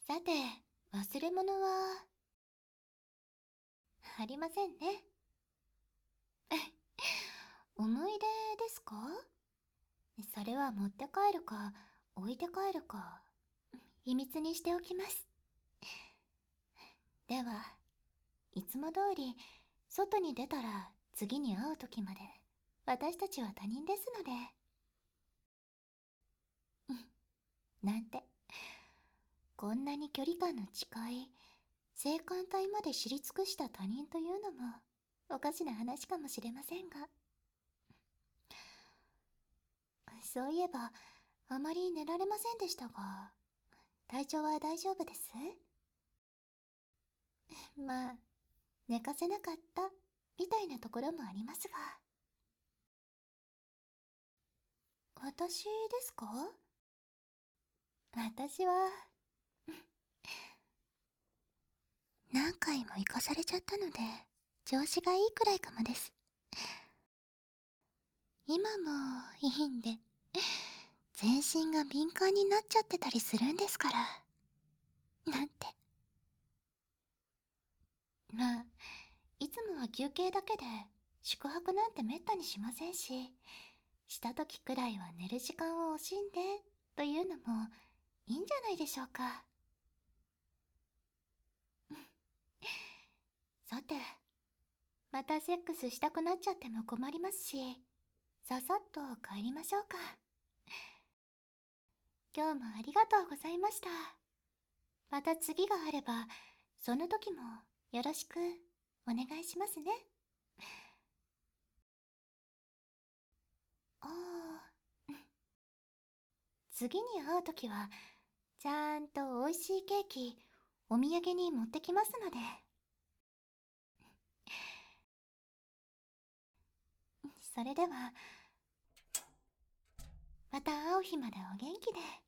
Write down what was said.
さて、忘れ物は、ありませんね。思い出ですか？それは持って帰るか、置いて帰るか、秘密にしておきます。では、いつも通り、外に出たら次に会う時まで、私たちは他人ですので。なんて、こんなに距離感の近い、性感帯まで知り尽くした他人というのも、おかしな話かもしれませんが。そういえば、あまり寝られませんでしたが、体調は大丈夫です？まあ、寝かせなかった、みたいなところもありますが。私ですか？私は、何回も行かされちゃったので、調子がいいくらいかもです。今もいいんで、全身が敏感になっちゃってたりするんですから。なんて。まあ、いつもは休憩だけで、宿泊なんてめったにしませんし、した時くらいは寝る時間を惜しんで、というのも、いいんじゃないでしょうか。さて、またセックスしたくなっちゃっても困りますし、ささっと帰りましょうか。今日もありがとうございました。また次があれば、その時もよろしくお願いしますね。ああ、次に会う時は、ちゃんと美味しいケーキ、お土産に持ってきますので。それでは、また会う日までお元気で。